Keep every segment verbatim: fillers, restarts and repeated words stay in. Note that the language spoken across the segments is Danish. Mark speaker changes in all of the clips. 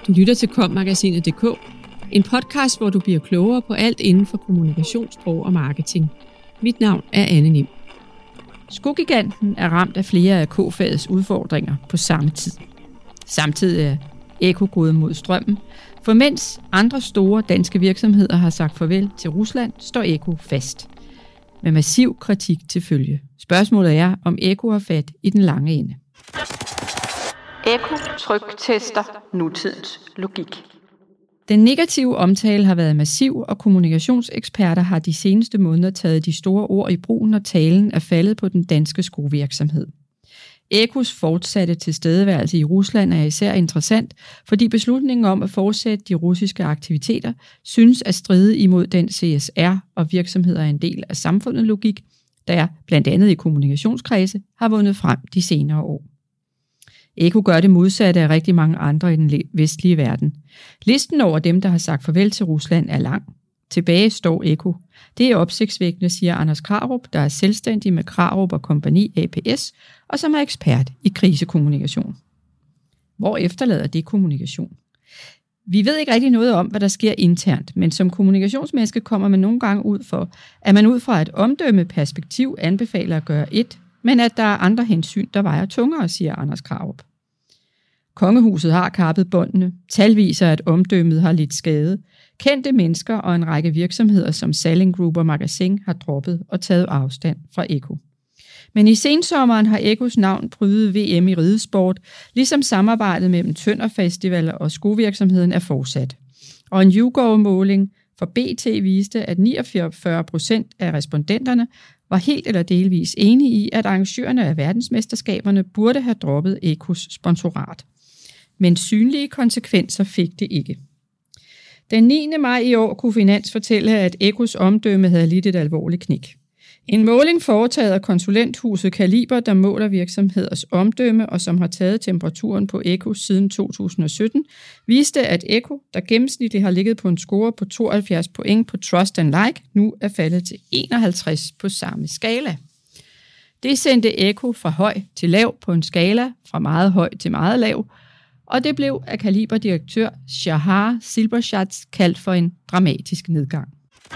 Speaker 1: Du lytter til kommagasinet punktum d k, en podcast, hvor du bliver klogere på alt inden for kommunikationssprog og marketing. Mit navn er Anne Nim. Skogiganten er ramt af flere af K-fagets udfordringer på samme tid. Samtidig er Eko gået mod strømmen, for mens andre store danske virksomheder har sagt farvel til Rusland, står Eko fast. Med massiv kritik til følge. Spørgsmålet er, om Eko har fat i den lange ende. Eko tryktester nutidens logik. Den negative omtale har været massiv, og kommunikationseksperter har de seneste måneder taget de store ord i brug, når talen er faldet på den danske skovirksomhed. Ekos fortsatte tilstedeværelse i Rusland er især interessant, fordi beslutningen om at fortsætte de russiske aktiviteter synes at stride imod den C S R og virksomheder er en del af samfundets logik, der blandt andet i kommunikationskredse har vundet frem de senere år. Eko gør det modsatte af rigtig mange andre i den vestlige verden. Listen over dem, der har sagt farvel til Rusland, er lang. Tilbage står Eko. Det er opsigtsvækkende, siger Anders Krarup, der er selvstændig med Krarup og Kompagni A P S, og som er ekspert i krisekommunikation. Hvor efterlader det kommunikation? Vi ved ikke rigtig noget om, hvad der sker internt, men som kommunikationsmenneske kommer man nogle gange ud for, at man ud fra et omdømmeperspektiv anbefaler at gøre et, men at der er andre hensyn, der vejer tungere, siger Anders Krarup. Kongehuset har kappet båndene. Tal viser, at omdømmet har lidt skade. Kendte mennesker og en række virksomheder som Salling Group og Magasin har droppet og taget afstand fra Eko. Men i sensommeren har Ekos navn prydet V M i ridesport, ligesom samarbejdet mellem Tønder Festival og skovirksomheden er fortsat. Og en YouGov-måling for B T viste, at niogfyrre procent af respondenterne var helt eller delvis enige i, at arrangørerne af verdensmesterskaberne burde have droppet Ekos sponsorat. Men synlige konsekvenser fik det ikke. Den niende maj i år kunne Finans fortælle, at Ekos omdømme havde lidt et alvorligt knæk. En måling foretaget af konsulenthuset Kaliber, der måler virksomheders omdømme og som har taget temperaturen på Eko siden to tusind og sytten, viste, at Eko, der gennemsnitligt har ligget på en score på tooghalvfjerds point på Trust and Like, nu er faldet til enoghalvtreds på samme skala. Det sendte Eko fra høj til lav på en skala fra meget høj til meget lav, og det blev af Kaliber-direktør Shahar Silberschatz kaldt for en dramatisk nedgang.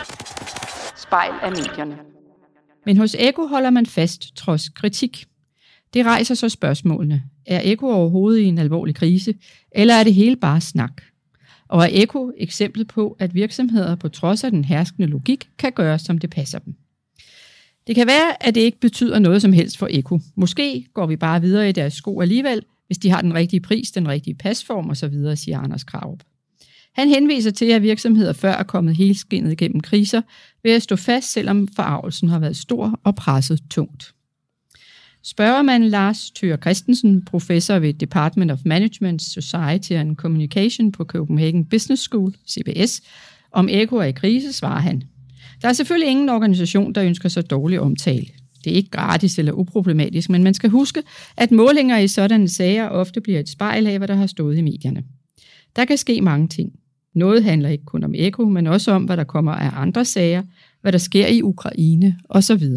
Speaker 1: Spejl af medierne. Men hos Eko holder man fast trods kritik. Det rejser så spørgsmålene. Er Eko overhovedet i en alvorlig krise, eller er det hele bare snak? Og er Eko eksemplet på, at virksomheder på trods af den herskende logik kan gøre, som det passer dem? Det kan være, at det ikke betyder noget som helst for Eko. Måske går vi bare videre i deres sko alligevel, hvis de har den rigtige pris, den rigtige pasform osv., siger Anders Krarup. Han henviser til, at virksomheder før er kommet helskindet igennem kriser ved at stå fast, selvom forargelsen har været stor og presset tungt. Spørger man Lars Thøger Christensen, professor ved Department of Management, Society and Communication på Copenhagen Business School, C B S, om Eko er i krise, svarer han. Der er selvfølgelig ingen organisation, der ønsker så dårlig omtale. Det er ikke gratis eller uproblematisk, men man skal huske, at målinger i sådanne sager ofte bliver et spejl af, hvad der har stået i medierne. Der kan ske mange ting. Noget handler ikke kun om Eko, men også om, hvad der kommer af andre sager, hvad der sker i Ukraine osv.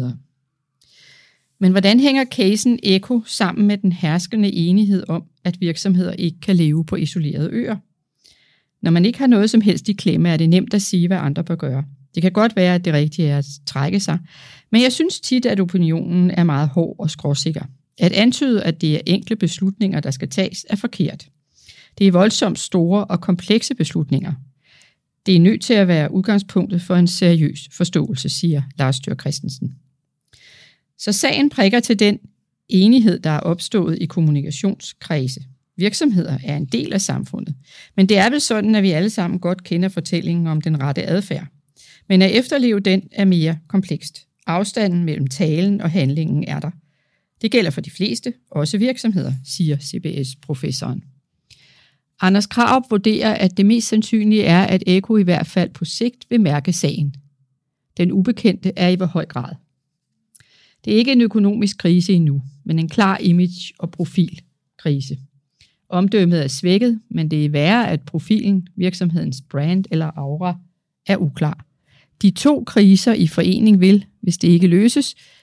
Speaker 1: Men hvordan hænger casen Eko sammen med den herskende enighed om, at virksomheder ikke kan leve på isolerede øer? Når man ikke har noget som helst i klemme, er det nemt at sige, hvad andre bør gøre. Det kan godt være, at det rigtige er at trække sig, men jeg synes tit, at opinionen er meget hård og skråsikker. At antyde, at det er enkle beslutninger, der skal tages, er forkert. Det er voldsomt store og komplekse beslutninger. Det er nødt til at være udgangspunktet for en seriøs forståelse, siger Lars Thøger Christensen. Så sagen prikker til den enighed, der er opstået i kommunikationskredse. Virksomheder er en del af samfundet, men det er vel sådan, at vi alle sammen godt kender fortællingen om den rette adfærd. Men at efterleve den er mere komplekst. Afstanden mellem talen og handlingen er der. Det gælder for de fleste, også virksomheder, siger C B S-professoren. Anders Krarup vurderer, at det mest sandsynlige er, at Eko i hvert fald på sigt vil mærke sagen. Den ubekendte er i hvor høj grad. Det er ikke en økonomisk krise endnu, men en klar image- og profilkrise. Omdømmet er svækket, men det er værre, at profilen, virksomhedens brand eller aura, er uklar. De to kriser i forening vil, hvis det ikke løses,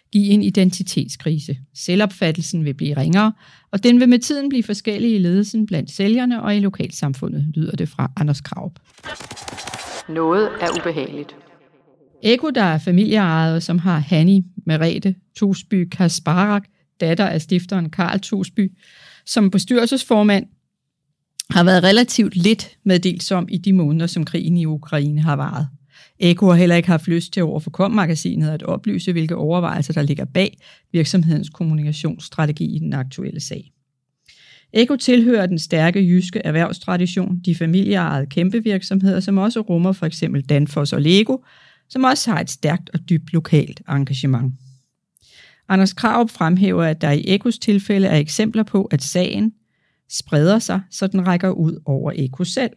Speaker 1: give en identitetskrise. Selvopfattelsen vil blive ringere, og den vil med tiden blive forskellig i ledelsen blandt sælgerne og i lokalsamfundet, lyder det fra Anders Krarup.
Speaker 2: Noget er ubehageligt.
Speaker 1: Eko, der er familieejet, og som har Hanni Merete Tosby Kasparak, datter af stifteren Karl Tosby, som bestyrelsesformand, har været relativt lidt meddelsom i de måneder, som krigen i Ukraine har varet. Eko har heller ikke haft lyst til over for Kom-magasinet at oplyse, hvilke overvejelser der ligger bag virksomhedens kommunikationsstrategi i den aktuelle sag. Eko tilhører den stærke jyske erhvervstradition, de familieejede kæmpevirksomheder, som også rummer for eksempel Danfoss og Lego, som også har et stærkt og dybt lokalt engagement. Anders Krarup fremhæver, at der i Ekos tilfælde er eksempler på, at sagen spreder sig, så den rækker ud over Eko selv.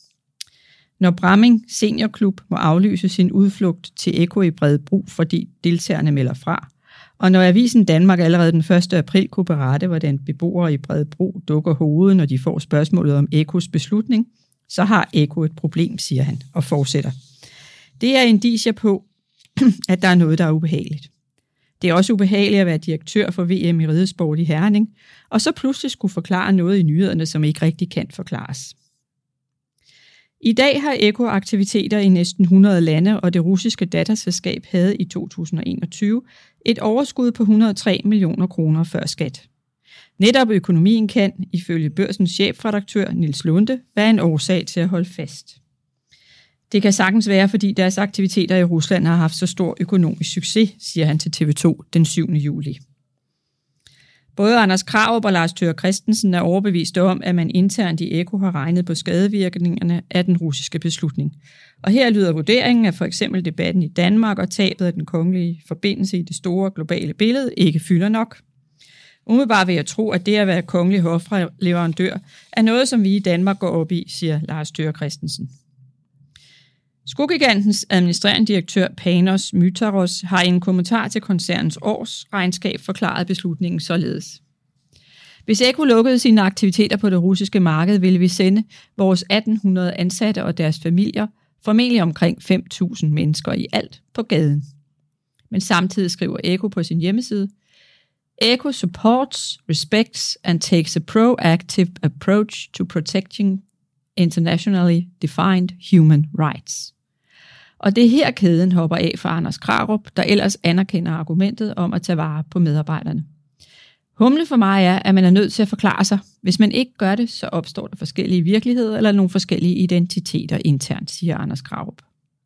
Speaker 1: Når Bramming Seniorklub må aflyse sin udflugt til Eko i Bredebro, fordi deltagerne melder fra, og når Avisen Danmark allerede den første april kunne berette, hvordan beboere i Bredebro dukker hovedet, når de får spørgsmålet om Ekos beslutning, så har Eko et problem, siger han, og fortsætter. Det er indicier på, at der er noget, der er ubehageligt. Det er også ubehageligt at være direktør for V M i ridesport i Herning, og så pludselig skulle forklare noget i nyhederne, som ikke rigtig kan forklares. I dag har Eko aktiviteter i næsten hundrede lande, og det russiske datterselskab havde i to tusind og enogtyve et overskud på et hundrede og tre millioner kroner før skat. Netop økonomien kan, ifølge Børsens chefredaktør Niels Lunde, være en årsag til at holde fast. Det kan sagtens være, fordi deres aktiviteter i Rusland har haft så stor økonomisk succes, siger han til T V to den syvende juli. Både Anders Krarup og Lars Tøger Christensen er overbeviste om, at man internt i Eko har regnet på skadevirkningerne af den russiske beslutning. Og her lyder vurderingen, at for eksempel debatten i Danmark og tabet af den kongelige forbindelse i det store globale billede ikke fylder nok. Umiddelbart vil jeg tro, at det at være kongelig hofleverandør er noget, som vi i Danmark går op i, siger Lars Tøger Christensen. Skogigantens administrerende direktør Panos Mytaros har i en kommentar til koncernens årsregnskab forklaret beslutningen således. Hvis Eko lukkede sine aktiviteter på det russiske marked, ville vi sende vores atten hundrede ansatte og deres familier, formentlig omkring fem tusind mennesker i alt, på gaden. Men samtidig skriver Eko på sin hjemmeside, Eko supports, respects and takes a proactive approach to protecting internationally defined human rights. Og det er her kæden hopper af for Anders Krarup, der ellers anerkender argumentet om at tage vare på medarbejderne. Humle for mig er, at man er nødt til at forklare sig. Hvis man ikke gør det, så opstår der forskellige virkeligheder eller nogle forskellige identiteter internt, siger Anders Krarup.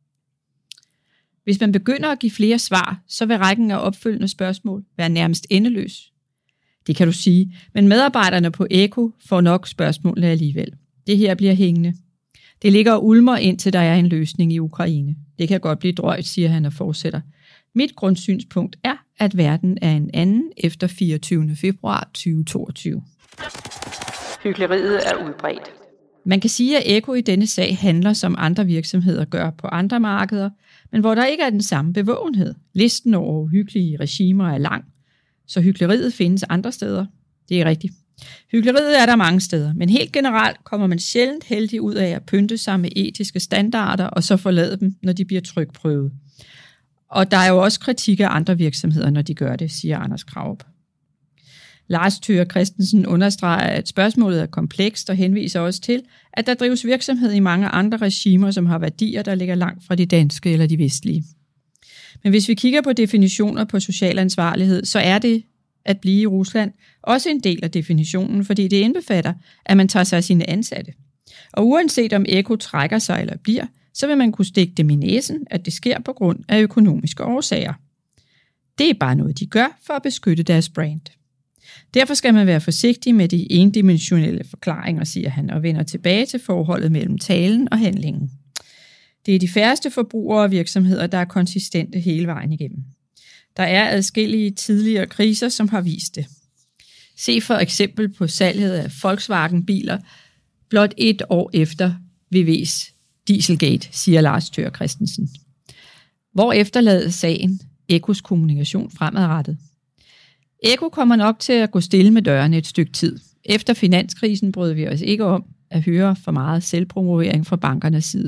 Speaker 1: Hvis man begynder at give flere svar, så vil rækken af opfølgende spørgsmål være nærmest endeløs. Det kan du sige, men medarbejderne på Eko får nok spørgsmålene alligevel. Det her bliver hængende. Det ligger og ulmer indtil der er en løsning i Ukraine. Det kan godt blive drøjt, siger han og fortsætter. Mit grundsynspunkt er, at verden er en anden efter fireogtyvende februar to tusind og toogtyve.
Speaker 2: Hykleriet er udbredt.
Speaker 1: Man kan sige, at Eko i denne sag handler, som andre virksomheder gør på andre markeder, men hvor der ikke er den samme bevågenhed. Listen over uhyggelige regimer er lang, så hykleriet findes andre steder. Det er rigtigt. Hykleriet er der mange steder, men helt generelt kommer man sjældent heldig ud af at pynte sig med etiske standarder og så forlade dem, når de bliver trykprøvet. Og der er jo også kritik af andre virksomheder, når de gør det, siger Anders Krarup. Lars Tøger Christensen understreger, at spørgsmålet er komplekst og henviser også til, at der drives virksomhed i mange andre regimer, som har værdier, der ligger langt fra de danske eller de vestlige. Men hvis vi kigger på definitioner på social ansvarlighed, så er det at blive i Rusland også en del af definitionen, fordi det indbefatter, at man tager sig af sine ansatte. Og uanset om Eko trækker sig eller bliver, så vil man kunne stikke dem i næsen, at det sker på grund af økonomiske årsager. Det er bare noget, de gør for at beskytte deres brand. Derfor skal man være forsigtig med de endimensionelle forklaringer, siger han, og vender tilbage til forholdet mellem talen og handlingen. Det er de færreste forbrugere og virksomheder, der er konsistente hele vejen igennem. Der er adskillige tidligere kriser, som har vist det. Se for eksempel på salget af Volkswagen-biler blot et år efter V V's Dieselgate, siger Lars Tøger Christensen. Hvor efterlader sagen Ekos kommunikation fremadrettet? Eko kommer nok til at gå stille med dørene et stykke tid. Efter finanskrisen brød vi os ikke om at høre for meget selvpromovering fra bankernes side.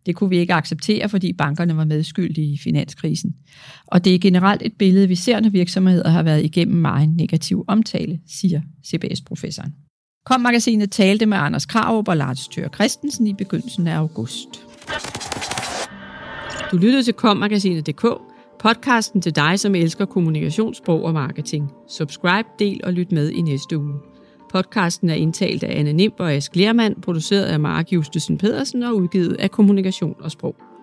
Speaker 1: Det kunne vi ikke acceptere, fordi bankerne var medskyldige i finanskrisen. Og det er generelt et billede, vi ser, når virksomheder har været igennem meget negativ omtale, siger C B S-professoren. Kom-magasinet talte med Anders Krarup og Lars Thøger Christensen i begyndelsen af august. Du lyttede til kom-magasinet punktum d k, podcasten til dig, som elsker kommunikation, sprog og marketing. Subscribe, del og lyt med i næste uge. Podcasten er indtalt af Anne Nimb og Ask Lermand, produceret af Mark Justesen Pedersen og udgivet af Kommunikation og Sprog.